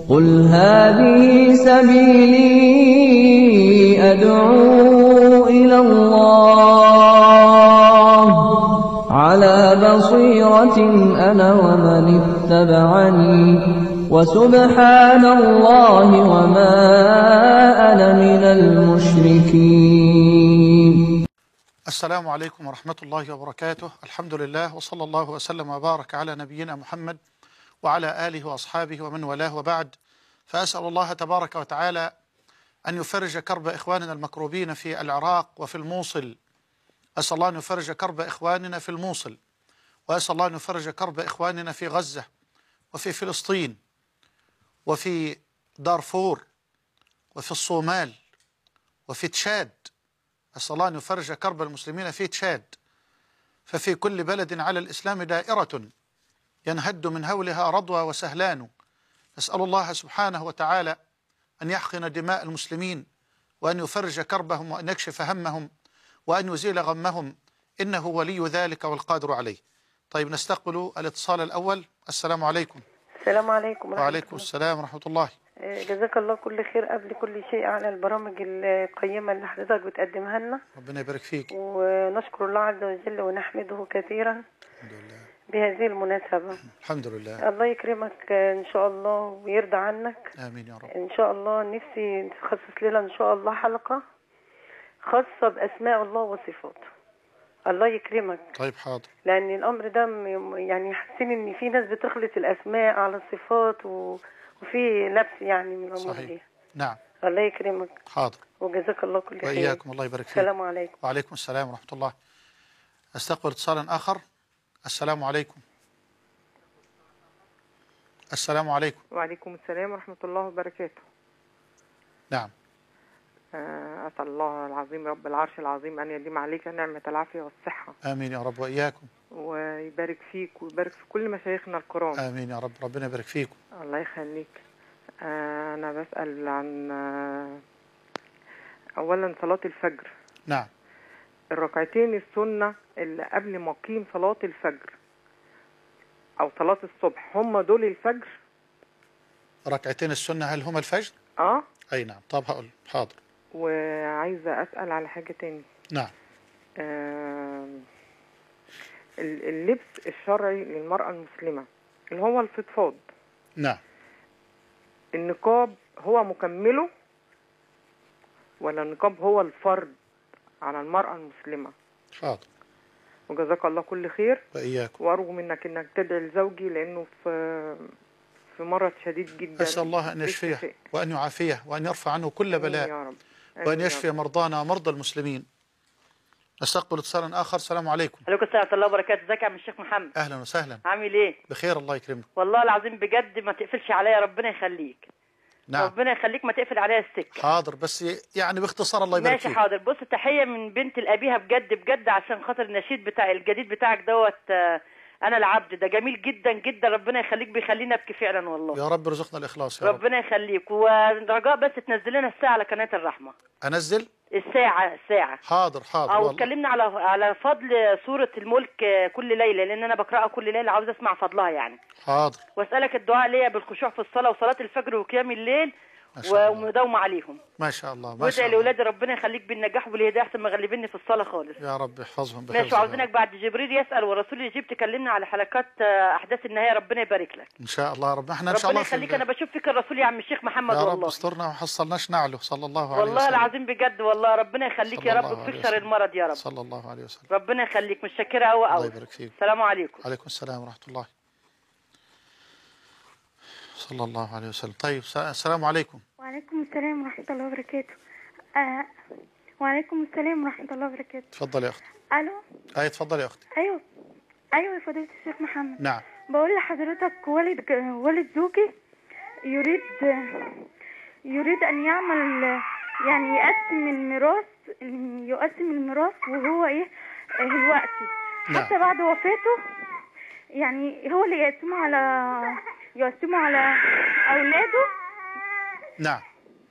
قل هذه سبيلي أدعو إلى الله على بصيرة أنا ومن اتبعني وسبحان الله وما أنا من المشركين. السلام عليكم ورحمة الله وبركاته. الحمد لله وصلى الله وسلم وبارك على نبينا محمد وعلى آله وأصحابه ومن والاه، وبعد، فأسأل الله تبارك وتعالى أن يفرج كرب إخواننا المكروبين في العراق وفي الموصل. أسأل الله أن يفرج كرب إخواننا في الموصل، وأسأل الله أن يفرج كرب إخواننا في غزة وفي فلسطين وفي دارفور وفي الصومال وفي تشاد. أسأل الله أن يفرج كرب المسلمين في تشاد، ففي كل بلد على الإسلام دائرة ينهد من هولها رضوى وسهلان. نسأل الله سبحانه وتعالى أن يحقن دماء المسلمين، وأن يفرج كربهم، وأن يكشف همهم، وأن يزيل غمهم، إنه ولي ذلك والقادر عليه. طيب، نستقبل الاتصال الأول. السلام عليكم. السلام عليكم. وعليكم السلام ورحمة الله. جزاك الله كل خير قبل كل شيء على البرامج القيمة اللي حضرتك بتقدمها لنا. ربنا يبارك فيك. ونشكر الله عز وجل ونحمده كثيرا الحمد لله بهذه المناسبة. الحمد لله. الله يكرمك إن شاء الله ويرضى عنك. آمين يا رب. إن شاء الله نفسي تخصص لنا إن شاء الله حلقة خاصة بأسماء الله وصفاته. الله يكرمك. طيب، حاضر. لأن الأمر ده يعني حاسين إن في ناس بتخلط الأسماء على الصفات وفي لبس يعني من الأمور دي. نعم. الله يكرمك. حاضر. وجزاك الله كل خير. وإياكم، الله يبارك فيك. السلام عليكم. وعليكم السلام ورحمة الله. أستقبل اتصالا آخر. السلام عليكم. السلام عليكم. وعليكم السلام ورحمة الله وبركاته. نعم. أسأل الله العظيم رب العرش العظيم أن يديم عليك نعمة العافية والصحة. آمين يا رب، وإياكم. ويبارك فيك ويبارك في كل مشايخنا الكرام. آمين يا رب، ربنا يبارك فيكم. الله يخليك. أنا بسأل عن أولا صلاة الفجر. نعم. الركعتين السنة اللي قبل ما أقيم صلاة الفجر أو صلاة الصبح، هم دول الفجر؟ ركعتين السنة هل هما الفجر؟ أي نعم. طب هقول حاضر. وعايزة أسأل على حاجة تاني. نعم. اللبس الشرعي للمرأة المسلمة اللي هو الفضفاض. نعم. النقاب هو مكمله ولا النقاب هو الفرض على المرأة المسلمة؟ حاضر. وجزاك الله كل خير. وإياكم. وأرجو منك إنك تدعي لزوجي لأنه في مرض شديد جدا. أسأل الله أن يشفيه وأن يعافيه وأن يرفع عنه كل بلاء يا رب. وأن يشفي مرضانا ومرضى المسلمين. نستقبل اتصالا آخر. السلام عليكم. عليكم السلام ورحمة الله وبركاته. ازيك يا عم الشيخ محمد؟ أهلا وسهلا. عامل إيه؟ بخير، الله يكرمك. والله العظيم بجد ما تقفلش عليا، ربنا يخليك. نعم. ربنا يخليك، ما تقفل عليا السكة. حاضر، بس يعني باختصار. الله يبارك فيك. ماشي، حاضر. بص، تحية من بنت لأبيها بجد بجد عشان خاطر النشيد بتاع الجديد بتاعك دوت. أنا العبد ده جميل جدا جدا، ربنا يخليك، بيخليني أبكي فعلا والله. يا رب ارزقنا الإخلاص يا رب. ربنا يخليك. ورجاء بس تنزل لنا الساعة على قناة الرحمة. أنزل الساعة. حاضر حاضر. أو اتكلمنا على فضل سورة الملك كل ليلة، لأن أنا بقرأها كل ليلة، عاوز أسمع فضلها يعني. حاضر. وأسألك الدعاء ليا بالخشوع في الصلاة وصلاة الفجر وقيام الليل ومداومة عليهم. ما شاء الله. وادعي لأولادي ربنا يخليك بالنجاح وبالهداية أحسن ما غلبني في الصلاة خالص. يا رب يحفظهم بحفظه. ماشي. وعاوزينك بعد جبريل يسأل والرسول يجيب تكلمنا على حلقات أحداث النهاية. ربنا يبارك لك. إن شاء الله. احنا إن شاء الله ربنا يخليك. أنا بشوف فيك الرسول يا عم الشيخ محمد يا والله. رب استرنا وحصلناش نعله صلى الله عليه وسلم. والله العظيم بجد والله. ربنا يخليك يا رب وتكسر المرض يا رب. صلى الله عليه وسلم. ربنا يخليك، متشكرة أوي أوي. الله يبارك فيك. السلام عليكم. وعليكم السلام ورحمة الله. صلى الله عليه وسلم. طيب، السلام عليكم. وعليكم السلام ورحمة الله وبركاته. وعليكم السلام ورحمة الله وبركاته. تفضل يا أختي. ألو. أي تفضل يا أختي. أيوه يا فضيلة الشيخ محمد. نعم. بقول لحضرتك والد زوجي يريد أن يعمل، يعني يقسم الميراث وهو دلوقتي حتى بعد وفاته، يعني هو اللي يقسمه على أولاده. نعم.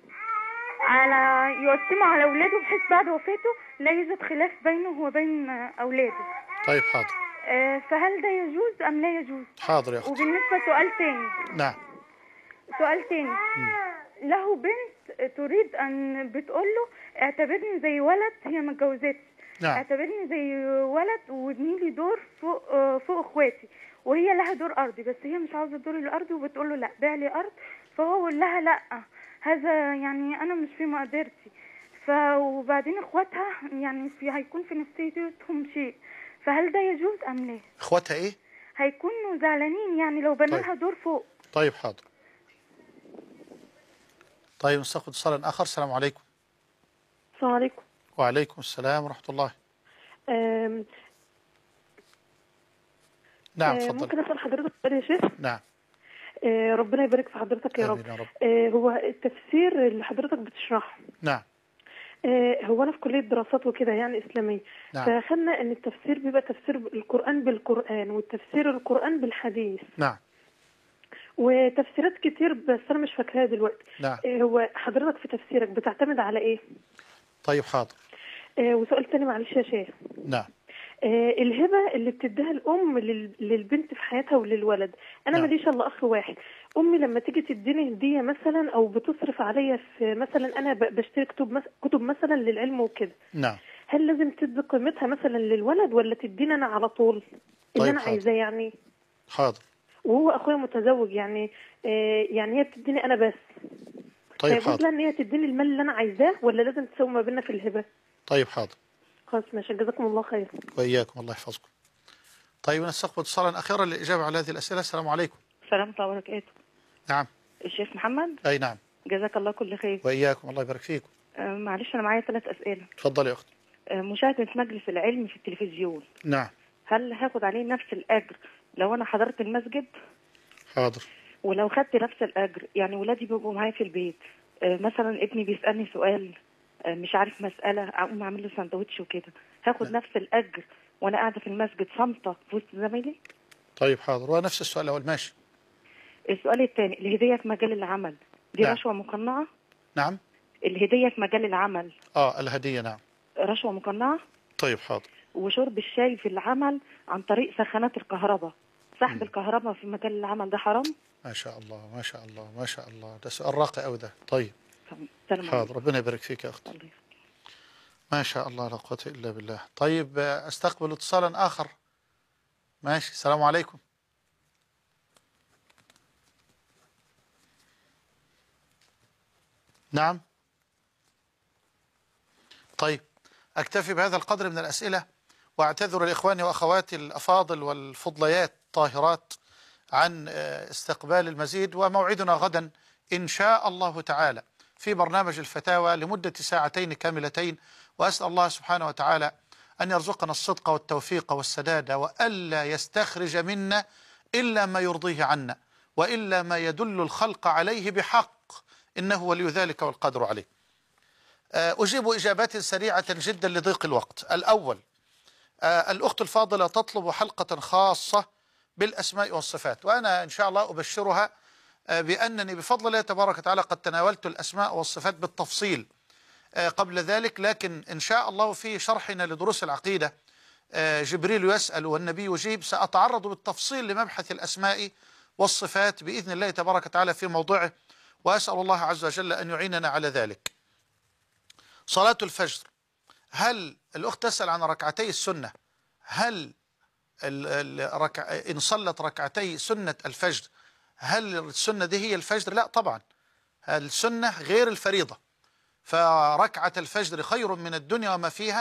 يقسمه على أولاده بحيث بعد وفاته لا يوجد خلاف بينه وبين أولاده. طيب، حاضر. فهل ده يجوز أم لا يجوز؟ حاضر يا أختي. وبالنسبة سؤال تاني. نعم. سؤال تاني. له بنت تريد ان بتقول له اعتبرني زي ولد، هي ما اتجوزتش. نعم. اعتبرني زي ولد وابني لي دور فوق اخواتي، وهي لها دور ارضي، بس هي مش عاوزه الدور الارضي وبتقول له لا بيع لي ارض. فهو يقول لها لا، هذا يعني انا مش في مقدرتي. وبعدين اخواتها يعني هيكون في نفسيتهم شيء، فهل ده يجوز ام لا؟ اخواتها ايه؟ هيكونوا زعلانين يعني لو بنى لها دور فوق. طيب حاضر. طيب نستقبل اتصالا اخر. السلام عليكم. السلام عليكم. وعليكم السلام ورحمة الله. نعم اتفضل. ممكن اسال حضرتك سؤال يا شيخ؟ نعم. ربنا يبارك في حضرتك يا رب. آمين يا رب. هو التفسير اللي حضرتك بتشرحه، نعم. هو انا في كليه دراسات وكده يعني اسلاميه. نعم. فاخدنا ان التفسير بيبقى تفسير القران بالقران والتفسير القران بالحديث. نعم. وتفسيرات كتير بس انا مش فاكراها دلوقتي. نعم. هو حضرتك في تفسيرك بتعتمد على ايه؟ طيب حاضر. وسؤال تاني معلش يا شيخ. نعم. الهبه اللي بتديها الام للبنت في حياتها وللولد، انا نعم. ماليش الا اخ واحد. امي لما تيجي تديني هديه مثلا او بتصرف عليا في مثلا انا بشتري كتب مثلا للعلم وكده، نعم. هل لازم تدي قيمتها مثلا للولد ولا تديني انا على طول اللي انا حاضر. عايزاه يعني؟ حاضر. وهو اخويا متزوج يعني يعني هي بتديني انا بس. طيب حاضر. لها ان هي تديني المال اللي انا عايزاه ولا لازم تساوي ما بيننا في الهبه؟ طيب حاضر. خلاص ماشي، جزاكم الله خير. وإياكم الله يحفظكم. طيب نستقبل اتصالا أخيرا للإجابة على هذه الأسئلة. السلام عليكم. السلام عليكم وبركاته. نعم. الشيخ محمد. أي نعم. جزاك الله كل خير. وإياكم الله يبارك فيكم. معلش أنا معايا 3 أسئلة. تفضلي يا أختي. مشاهدة مجلس العلم في التلفزيون، نعم. هل هاخد عليه نفس الأجر لو أنا حضرت المسجد؟ حاضر. ولو خدت نفس الأجر يعني ولادي بيبقوا معايا في البيت، مثلا ابني بيسألني سؤال مش عارف مسألة، أقوم أعمل له سندوتش وكده، هاخد نفس الأجر وأنا قاعدة في المسجد صامتة في وسط زمايلي؟ طيب حاضر. ونفس السؤال الأول. ماشي. السؤال الثاني، الهدية في مجال العمل دي نعم. رشوة مقنعة؟ نعم. الهدية في مجال العمل الهدية نعم. رشوة مقنعة؟ طيب حاضر. وشرب الشاي في العمل عن طريق سخانات الكهرباء، سحب الكهرباء في مجال العمل ده حرام؟ ما شاء الله ما شاء الله ما شاء الله، ده سؤال راقي أوي ده. طيب حاضر. ربنا يبارك فيك يا أختي. ما شاء الله لا قوة إلا بالله. طيب أستقبل اتصالا آخر. ماشي. السلام عليكم. نعم. طيب أكتفي بهذا القدر من الأسئلة، وأعتذر لإخواني وأخواتي الأفاضل والفضليات الطاهرات عن استقبال المزيد. وموعدنا غدا إن شاء الله تعالى في برنامج الفتاوى لمدة 2 ساعتين كاملتين، وأسأل الله سبحانه وتعالى أن يرزقنا الصدق والتوفيق والسداد، وألا يستخرج منا إلا ما يرضيه عنا، وإلا ما يدل الخلق عليه بحق، إنه ولي ذلك والقادر عليه. أجيب إجابات سريعة جدا لضيق الوقت. الأول، الأخت الفاضلة تطلب حلقة خاصة بالأسماء والصفات، وأنا إن شاء الله أبشرها بأنني بفضل الله تبارك وتعالى قد تناولت الأسماء والصفات بالتفصيل قبل ذلك، لكن إن شاء الله في شرحنا لدروس العقيدة جبريل يسأل والنبي يجيب سأتعرض بالتفصيل لمبحث الأسماء والصفات بإذن الله تبارك وتعالى في موضوعه، وأسأل الله عز وجل أن يعيننا على ذلك. صلاة الفجر، هل الأخت تسأل عن ركعتي السنة، هل إن صلت ركعتي سنة الفجر هل السنة دي هي الفجر؟ لا طبعا، السنة غير الفريضة، فركعة الفجر خير من الدنيا وما فيها.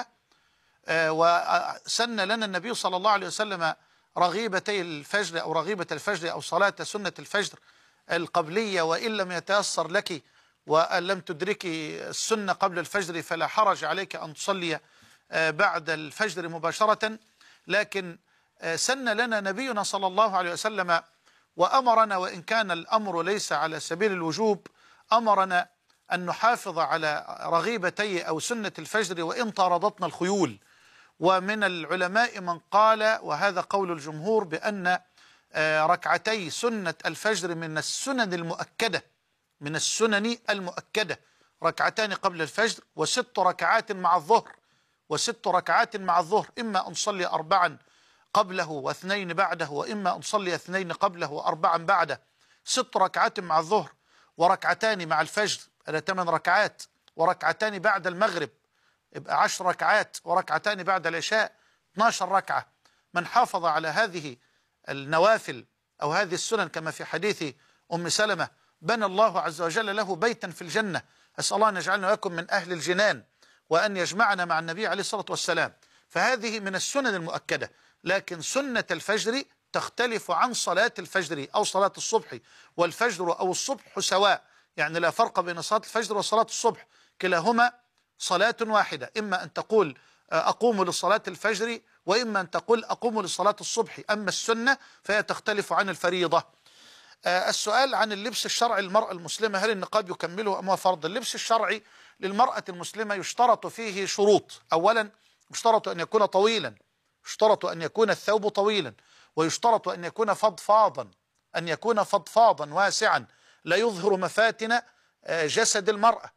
وسن لنا النبي صلى الله عليه وسلم رغيبتي الفجر أو رغيبة الفجر أو صلاة سنة الفجر القبلية، وإن لم يتيسر لك وأن لم تدركي السنة قبل الفجر فلا حرج عليك أن تصلي بعد الفجر مباشرة. لكن سن لنا نبينا صلى الله عليه وسلم وأمرنا، وإن كان الأمر ليس على سبيل الوجوب، أمرنا أن نحافظ على رغيبتي أو سنة الفجر وإن طاردتنا الخيول. ومن العلماء من قال، وهذا قول الجمهور، بأن ركعتي سنة الفجر من السنن المؤكدة، من السنن المؤكدة، ركعتان قبل الفجر و6 ركعات مع الظهر، و6 ركعات مع الظهر، إما أن نصلي 4 قبله و2 بعده، وإما أن نصلي 2 قبله و4 بعده. 6 ركعات مع الظهر وركعتان مع الفجر إلى 8 ركعات، وركعتان بعد المغرب يبقى 10 ركعات، وركعتان بعد العشاء 12 ركعة. من حافظ على هذه النوافل أو هذه السنن كما في حديث أم سلمة بنى الله عز وجل له بيتا في الجنة. أسأل الله أن يجعلنا وإياكم من أهل الجنان، وأن يجمعنا مع النبي عليه الصلاة والسلام. فهذه من السنن المؤكدة. لكن سنة الفجر تختلف عن صلاة الفجر أو صلاة الصبح، والفجر أو الصبح سواء، يعني لا فرق بين صلاة الفجر وصلاة الصبح، كلاهما صلاة واحدة. إما أن تقول أقوم لصلاة الفجر، وإما أن تقول أقوم لصلاة الصبح. أما السنة فهي تختلف عن الفريضة. السؤال عن اللبس الشرعي للمرأة المسلمة، هل النقاب يكمله أم هو فرض؟ اللبس الشرعي للمرأة المسلمة يشترط فيه شروط. أولا يشترط أن يكون طويلا، يشترط أن يكون الثوب طويلا، ويشترط أن يكون فضفاضا، أن يكون فضفاضا واسعا لا يظهر مفاتن جسد المرأة.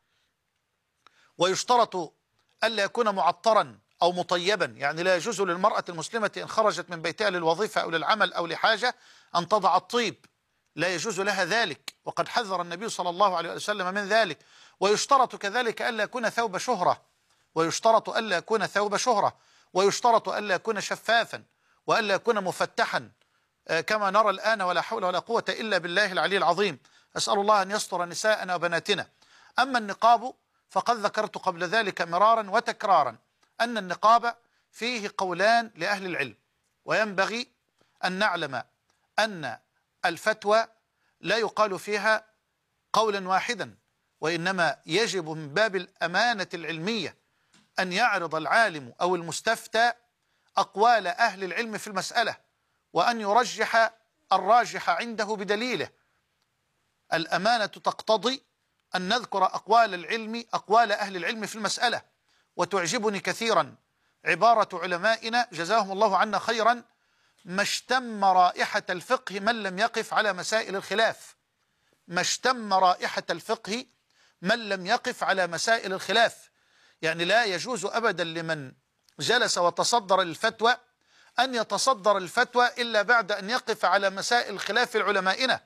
ويشترط ألا يكون معطرا أو مطيبا، يعني لا يجوز للمرأة المسلمة إن خرجت من بيتها للوظيفة أو للعمل أو لحاجة أن تضع الطيب، لا يجوز لها ذلك، وقد حذر النبي صلى الله عليه وسلم من ذلك. ويشترط كذلك ألا يكون ثوب شهرة، ويشترط ألا يكون ثوب شهرة، ويشترط ألا يكون شفافا، وألا يكون مفتحا كما نرى الآن، ولا حول ولا قوة إلا بالله العلي العظيم. أسأل الله أن يستر نساءنا وبناتنا. أما النقاب فقد ذكرت قبل ذلك مرارا وتكرارا أن النقاب فيه قولان لأهل العلم، وينبغي أن نعلم أن الفتوى لا يقال فيها قولا واحدا، وإنما يجب من باب الأمانة العلمية أن يعرض العالم أو المستفتى أقوال أهل العلم في المسألة، وأن يرجح الراجح عنده بدليله. الأمانة تقتضي أن نذكر أقوال أهل العلم في المسألة. وتعجبني كثيرا عبارة علمائنا جزاهم الله عنا خيرا: ما اشتم رائحة الفقه من لم يقف على مسائل الخلاف. ما اشتم رائحة الفقه من لم يقف على مسائل الخلاف. يعني لا يجوز أبدا لمن جلس وتصدر الفتوى أن يتصدر الفتوى إلا بعد أن يقف على مسائل خلاف علمائنا،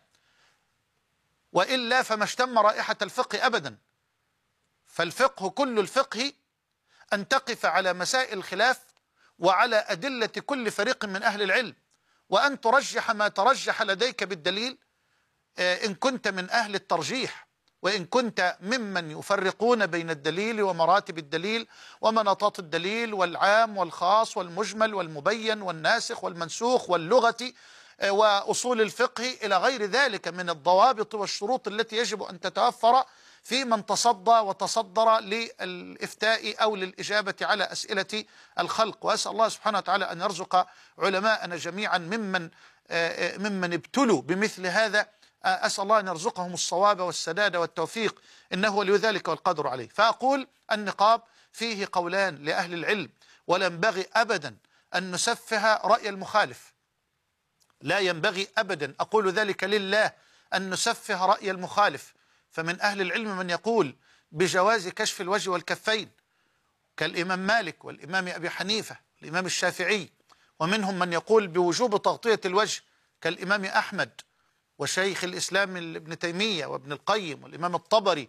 وإلا فما اشتم رائحة الفقه أبدا. فالفقه كل الفقه أن تقف على مسائل الخلاف وعلى أدلة كل فريق من أهل العلم، وأن ترجح ما ترجح لديك بالدليل إن كنت من أهل الترجيح، وإن كنت ممن يفرقون بين الدليل ومراتب الدليل ومناطات الدليل والعام والخاص والمجمل والمبين والناسخ والمنسوخ واللغة وأصول الفقه إلى غير ذلك من الضوابط والشروط التي يجب أن تتوفر في من تصدى وتصدر للإفتاء أو للإجابة على أسئلة الخلق. وأسأل الله سبحانه وتعالى أن يرزق علماءنا جميعا ممن ابتلوا بمثل هذا، أسأل الله أن يرزقهم الصواب والسداد والتوفيق، إنه ولي ذلك والقادر عليه. فأقول النقاب فيه قولان لأهل العلم، ولا ينبغي أبدا أن نسفه رأي المخالف. لا ينبغي أبدا، أقول ذلك لله، أن نسفه رأي المخالف. فمن أهل العلم من يقول بجواز كشف الوجه والكفين كالإمام مالك والإمام أبي حنيفة والإمام الشافعي، ومنهم من يقول بوجوب تغطية الوجه كالإمام أحمد وشيخ الإسلام ابن تيمية وابن القيم والإمام الطبري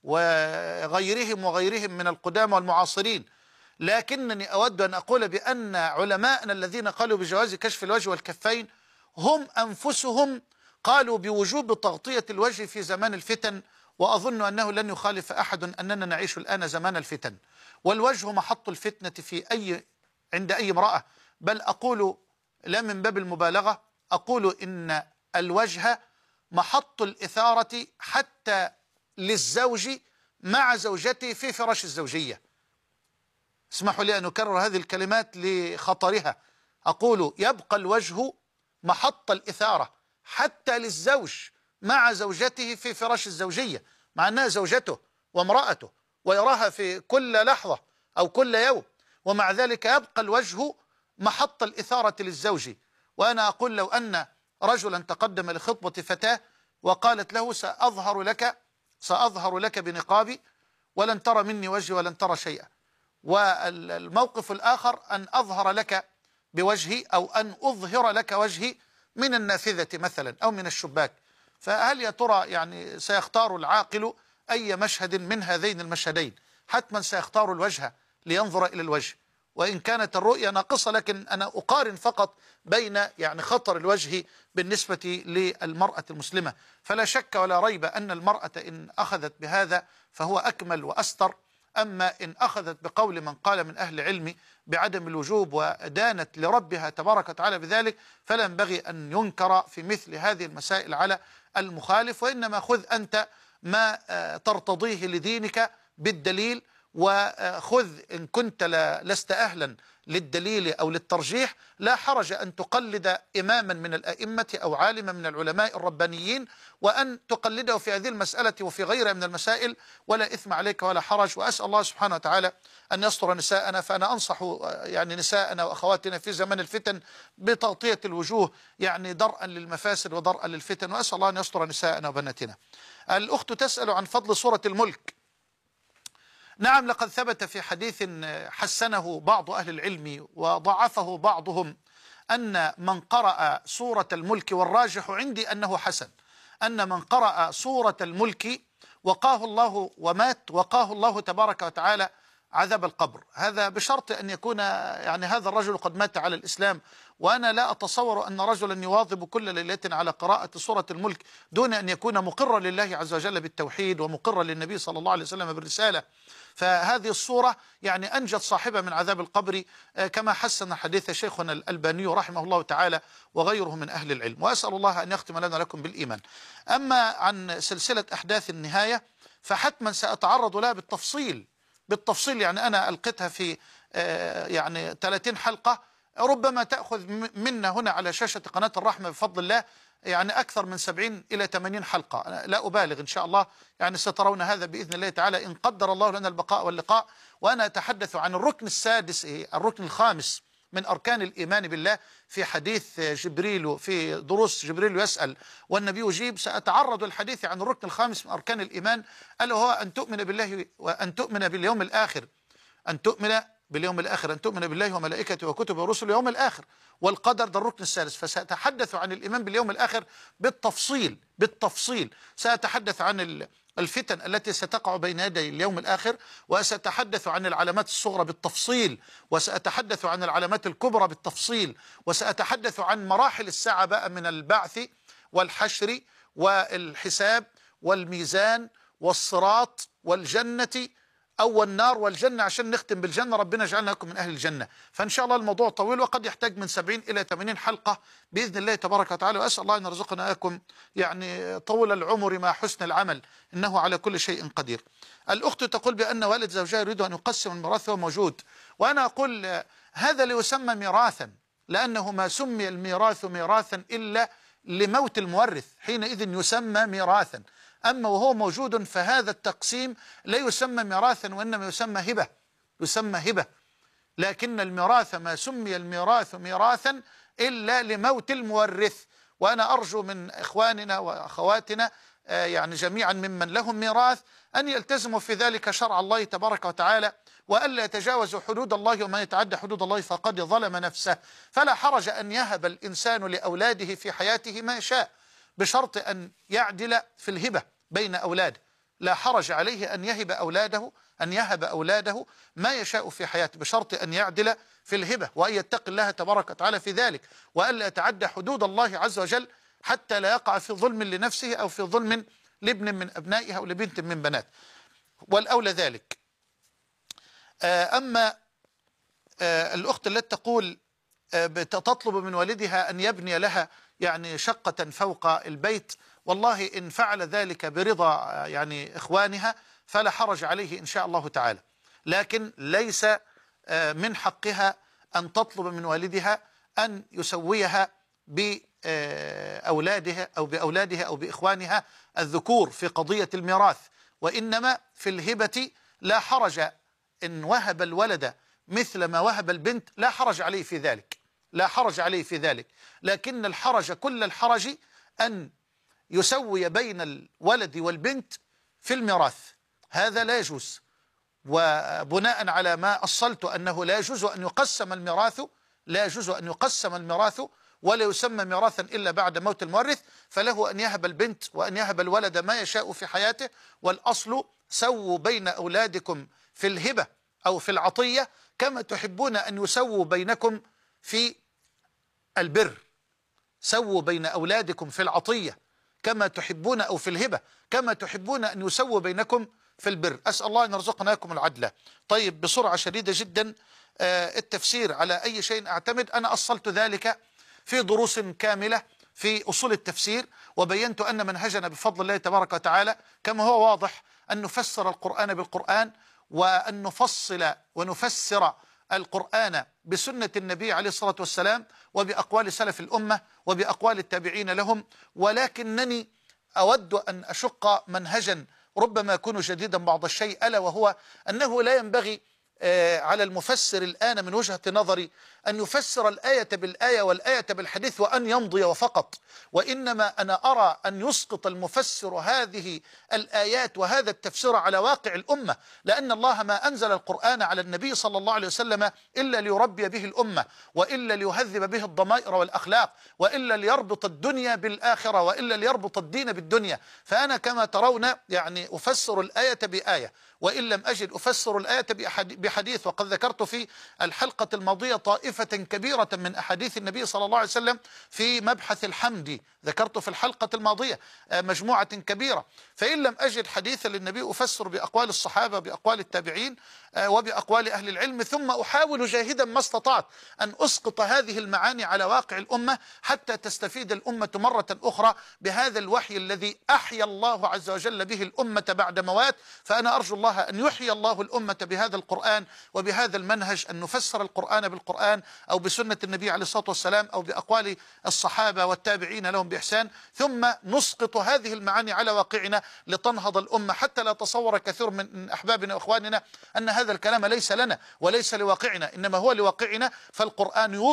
وغيرهم من القدامى والمعاصرين. لكنني أود أن أقول بأن علماءنا الذين قالوا بجواز كشف الوجه والكفين هم أنفسهم قالوا بوجوب تغطية الوجه في زمان الفتن، وأظن أنه لن يخالف أحد أننا نعيش الآن زمان الفتن، والوجه محط الفتنة عند أي امرأة. بل أقول لا من باب المبالغة، أقول إن الوجه محط الإثارة حتى للزوج مع زوجته في فراش الزوجية. اسمحوا لي أن أكرر هذه الكلمات لخطرها. أقول يبقى الوجه محط الإثارة حتى للزوج مع زوجته في فراش الزوجية، مع أنها زوجته وامرأته ويراها في كل لحظة أو كل يوم، ومع ذلك يبقى الوجه محط الإثارة للزوج. وأنا أقول لو أن رجلا تقدم لخطبة فتاة وقالت له سأظهر لك بنقابي ولن ترى مني وجهي ولن ترى شيئا، والموقف الآخر أن أظهر لك بوجهي أو أن أظهر لك وجهي من النافذة مثلا أو من الشباك، فهل يا ترى يعني سيختار العاقل أي مشهد من هذين المشهدين؟ حتما سيختار الوجه لينظر إلى الوجه، وإن كانت الرؤية ناقصة، لكن أنا أقارن فقط بين يعني خطر الوجه بالنسبة للمرأة المسلمة. فلا شك ولا ريب أن المرأة إن أخذت بهذا فهو أكمل وأستر. أما إن أخذت بقول من قال من أهل العلم بعدم الوجوب ودانت لربها تبارك وتعالى بذلك، فلا ينبغي أن ينكر في مثل هذه المسائل على المخالف، وإنما خذ أنت ما ترتضيه لدينك بالدليل، وخذ إن كنت لست أهلا للدليل أو للترجيح لا حرج أن تقلد إماما من الأئمة أو عالما من العلماء الربانيين، وأن تقلده في هذه المسألة وفي غيرها من المسائل، ولا إثم عليك ولا حرج. وأسأل الله سبحانه وتعالى أن يستر نساءنا. فأنا أنصح يعني نساءنا وأخواتنا في زمن الفتن بتغطية الوجوه، يعني درءا للمفاسد ودرءا للفتن، وأسأل الله أن يستر نساءنا وبناتنا. الأخت تسأل عن فضل سورة الملك. نعم، لقد ثبت في حديث حسنه بعض أهل العلم وضعفه بعضهم أن من قرأ سورة الملك، والراجح عندي أنه حسن، أن من قرأ سورة الملك وقاه الله ومات وقاه الله تبارك وتعالى عذاب القبر. هذا بشرط أن يكون يعني هذا الرجل قد مات على الإسلام، وأنا لا أتصور أن رجلا يواظب كل ليلة على قراءة سورة الملك دون أن يكون مقرا لله عز وجل بالتوحيد ومقرا للنبي صلى الله عليه وسلم بالرسالة. فهذه الصورة يعني أنجت صاحبها من عذاب القبر، كما حسن حديث شيخنا الألباني رحمه الله تعالى وغيره من أهل العلم. وأسأل الله أن يختم لنا لكم بالإيمان. أما عن سلسلة أحداث النهاية فحتما سأتعرض لها بالتفصيل، يعني أنا ألقيتها في يعني 30 حلقة، ربما تأخذ منا هنا على شاشة قناة الرحمة بفضل الله يعني أكثر من 70 إلى 80 حلقة، لا أبالغ إن شاء الله. يعني سترون هذا بإذن الله تعالى إن قدر الله لنا البقاء واللقاء. وأنا أتحدث عن الركن السادس، الركن الخامس من أركان الإيمان بالله، في حديث جبريل، في دروس جبريل يسأل والنبي يجيب. سأتعرض الحديث عن الركن الخامس من أركان الإيمان، ألا هو أن تؤمن بالله وأن تؤمن باليوم الآخر، أن تؤمن بالله وملائكته وكتبه ورسله واليوم الآخر والقدر. ده الركن الثالث. فسأتحدث عن الإيمان باليوم الآخر بالتفصيل. سأتحدث عن الفتن التي ستقع بين يدي اليوم الآخر، وسأتحدث عن العلامات الصغرى بالتفصيل، وسأتحدث عن العلامات الكبرى بالتفصيل، وسأتحدث عن مراحل الساعة بقى من البعث والحشر والحساب والميزان والصراط والجنة أو النار والجنة، عشان نختم بالجنة. ربنا يجعلنا لكم من أهل الجنة. فإن شاء الله الموضوع طويل وقد يحتاج من 70 إلى 80 حلقة بإذن الله تبارك وتعالى. وأسأل الله أن يرزقنا لكم يعني طول العمر مع حسن العمل، إنه على كل شيء قدير. الأخت تقول بأن والد زوجها يريد أن يقسم الميراث وهو موجود، وأنا أقول هذا ليسمى ميراثا، لأنه ما سمي الميراث ميراثا إلا لموت المورث، حينئذ يسمى ميراثا. أما وهو موجود فهذا التقسيم لا يسمى ميراثا، وإنما يسمى هبة. لكن الميراث ما سمي الميراث ميراثا إلا لموت المورث. وأنا أرجو من إخواننا وأخواتنا يعني جميعا ممن لهم ميراث أن يلتزموا في ذلك شرع الله تبارك وتعالى، وألا يتجاوزوا حدود الله، ومن يتعدى حدود الله فقد ظلم نفسه. فلا حرج أن يهب الإنسان لأولاده في حياته ما يشاء، بشرط أن يعدل في الهبة بين أولاده. لا حرج عليه أن يهب أولاده ما يشاء في حياته، بشرط أن يعدل في الهبة، وأن يتقي الله تبارك وتعالى في ذلك، وألا يتعدى حدود الله عز وجل حتى لا يقع في ظلم لنفسه أو في ظلم لابن من أبنائه أو لبنت من بنات، والأولى ذلك. أما الأخت التي تقول تطلب من والدها أن يبني لها يعني شقة فوق البيت، والله إن فعل ذلك برضا يعني إخوانها فلا حرج عليه إن شاء الله تعالى، لكن ليس من حقها أن تطلب من والدها أن يسويها بأولادها أو بإخوانها الذكور في قضية الميراث. وإنما في الهبة لا حرج، إن وهب الولد مثل ما وهب البنت لا حرج عليه في ذلك، لكن الحرج كل الحرج أن يسوي بين الولد والبنت في الميراث، هذا لا يجوز. وبناء على ما أصلت أنه لا يجوز أن يقسم الميراث، ولا يسمى ميراثا إلا بعد موت المورث، فله أن يهب البنت وأن يهب الولد ما يشاء في حياته. والأصل سووا بين أولادكم في الهبة أو في العطية كما تحبون أن يسووا بينكم في البر. سووا بين أولادكم في العطية كما تحبون، أو في الهبة كما تحبون أن يسووا بينكم في البر. أسأل الله أن يرزقناكم العدل. طيب بسرعة شديدة جدا، التفسير على أي شيء أعتمد؟ أنا أصلت ذلك في دروس كاملة في أصول التفسير، وبينت أن منهجنا بفضل الله تبارك وتعالى كما هو واضح أن نفسر القرآن بالقرآن، وأن نفصل ونفسر القرآن بسنة النبي عليه الصلاة والسلام، وبأقوال سلف الأمة، وبأقوال التابعين لهم. ولكنني أود أن أشق منهجا ربما يكون جديدا بعض الشيء، ألا وهو أنه لا ينبغي على المفسر الآن من وجهة نظري أن يفسر الآية بالآية والآية بالحديث وأن يمضي وفقط، وإنما أنا أرى أن يسقط المفسر هذه الآيات وهذا التفسير على واقع الأمة، لأن الله ما أنزل القرآن على النبي صلى الله عليه وسلم إلا ليربي به الأمة، وإلا ليهذب به الضمائر والأخلاق، وإلا ليربط الدنيا بالآخرة، وإلا ليربط الدين بالدنيا. فأنا كما ترون يعني أفسر الآية بآية، وإن لم أجد أفسر الآية بحديث. وقد ذكرت في الحلقة الماضية طائفة كبيرة من أحاديث النبي صلى الله عليه وسلم في مبحث الحمد، ذكرت في الحلقة الماضية مجموعة كبيرة. فإن لم أجد حديثا للنبي أفسر بأقوال الصحابة، بأقوال التابعين، وبأقوال أهل العلم، ثم أحاول جاهدا ما استطعت أن أسقط هذه المعاني على واقع الأمة حتى تستفيد الأمة مرة أخرى بهذا الوحي الذي أحيا الله عز وجل به الأمة بعد موات. فأنا أرجو الله أن يحيي الله الأمة بهذا القرآن وبهذا المنهج، أن نفسر القرآن بالقرآن أو بسنة النبي عليه الصلاة والسلام أو بأقوال الصحابة والتابعين لهم بإحسان، ثم نسقط هذه المعاني على واقعنا لتنهض الأمة، حتى لا تصور كثير من أحبابنا وإخواننا أن هذا الكلام ليس لنا وليس لواقعنا، إنما هو لواقعنا. فالقرآن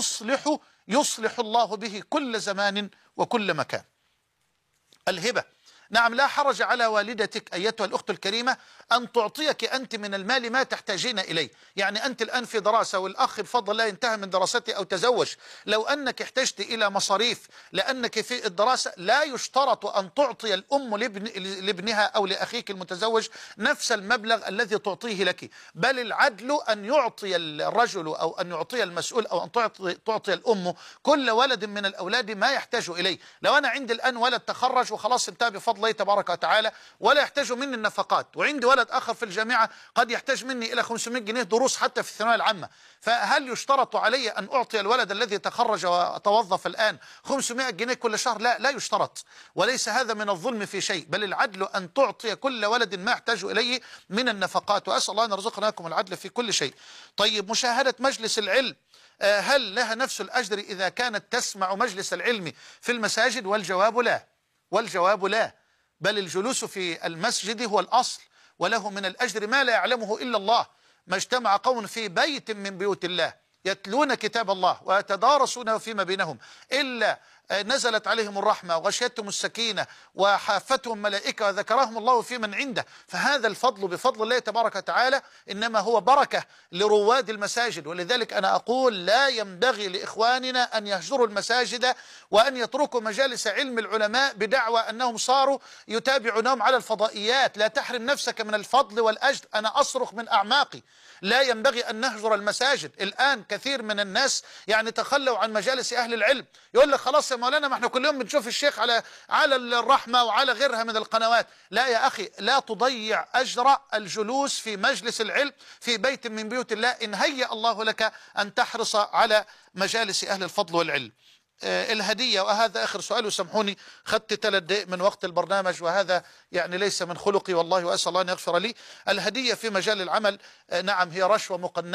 يصلح الله به كل زمان وكل مكان. الهبة، نعم، لا حرج على والدتك أيتها الأخت الكريمة أن تعطيك أنت من المال ما تحتاجين إليه. يعني أنت الآن في دراسة والأخ بفضل الله انتهى من دراسته أو تزوج، لو أنك احتجت إلى مصاريف لأنك في الدراسة، لا يشترط أن تعطي الأم لابنها أو لأخيك المتزوج نفس المبلغ الذي تعطيه لك، بل العدل أن يعطي الرجل أو أن يعطي المسؤول أو أن تعطي الأم كل ولد من الأولاد ما يحتاج إليه. لو أنا عندي الآن ولد تخرج وخلاص انتهى بفضل الله تبارك وتعالى ولا يحتاج مني النفقات، وعندي ولد آخر في الجامعة قد يحتاج مني إلى 500 جنيه دروس حتى في الثانوية العامة، فهل يشترط علي أن أعطي الولد الذي تخرج وتوظف الآن 500 جنيه كل شهر؟ لا يشترط، وليس هذا من الظلم في شيء، بل العدل أن تعطي كل ولد ما يحتاج إليه من النفقات. وأسأل الله أن يرزقناكم العدل في كل شيء. طيب، مشاهدة مجلس العلم هل لها نفس الأجر إذا كانت تسمع مجلس العلم في المساجد؟ والجواب لا، بل الجلوس في المسجد هو الأصل، وله من الأجر ما لا يعلمه إلا الله. ما اجتمع قوم في بيت من بيوت الله يتلون كتاب الله ويتدارسونه فيما بينهم إلا نزلت عليهم الرحمة وغشيتهم السكينة وحافتهم ملائكة وذكرهم الله في من عنده. فهذا الفضل بفضل الله تبارك وتعالى إنما هو بركة لرواد المساجد. ولذلك أنا أقول لا ينبغي لإخواننا أن يهجروا المساجد وأن يتركوا مجالس علم العلماء بدعوى أنهم صاروا يتابعونهم على الفضائيات. لا تحرم نفسك من الفضل والأجر. أنا أصرخ من أعماقي، لا ينبغي أن نهجر المساجد. الآن كثير من الناس يعني تخلوا عن مجالس أهل العلم، يقول لك خلاص يا مولانا ما احنا كل يوم بنشوف الشيخ على الرحمة وعلى غيرها من القنوات. لا يا أخي، لا تضيع أجر الجلوس في مجلس العلم في بيت من بيوت الله إن هيأ الله لك أن تحرص على مجالس أهل الفضل والعلم. الهدية، وهذا آخر سؤال وسامحوني خدت 3 دقائق من وقت البرنامج وهذا يعني ليس من خلقي والله، وأسأل الله أن يغفر لي. الهدية في مجال العمل نعم هي رشوة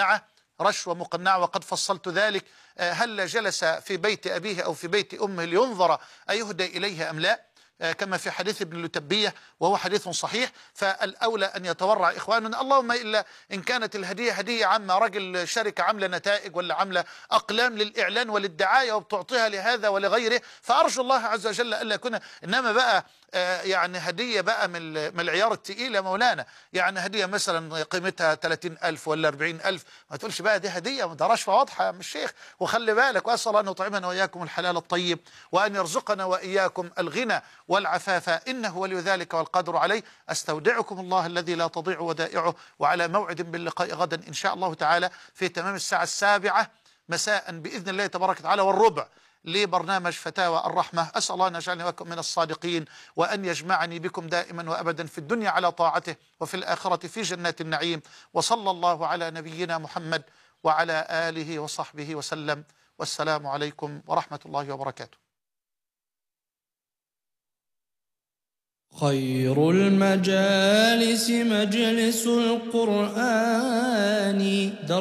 مقنعة وقد فصلت ذلك. هل جلس في بيت أبيه أو في بيت أمه لينظر أيهدى إليه أم لا، كما في حديث ابن لتبية وهو حديث صحيح. فالأولى أن يتورع إخواننا، اللهم إلا إن كانت الهدية هدية عامة، رجل شركة عاملة نتائج ولا عاملة أقلام للإعلان والدعاية وبتعطيها لهذا ولغيره، فأرجو الله عز وجل ألا يكون. إنما بقى يعني هدية بقى من العيار التقيل يا مولانا، يعني هدية مثلا قيمتها 30,000 ولا 40,000، ما تقولش بقى دي هدية، ده رشوة واضحة يا عم الشيخ. وخلي بالك، وأسأل أن يطعمنا وإياكم الحلال الطيب، وأن يرزقنا وإياكم الغنى والعفاف، إنه ولي ذلك والقدر عليه. أستودعكم الله الذي لا تضيع ودائعه، وعلى موعد باللقاء غدا إن شاء الله تعالى في تمام الساعة 7 مساء بإذن الله تبارك وتعالى والربع لبرنامج فتاوى الرحمة. أسأل الله أن يجعلني وإياكم من الصادقين، وأن يجمعني بكم دائما وأبدا في الدنيا على طاعته، وفي الآخرة في جنات النعيم. وصلى الله على نبينا محمد وعلى آله وصحبه وسلم، والسلام عليكم ورحمة الله وبركاته. خير المجالس مجلس القرآن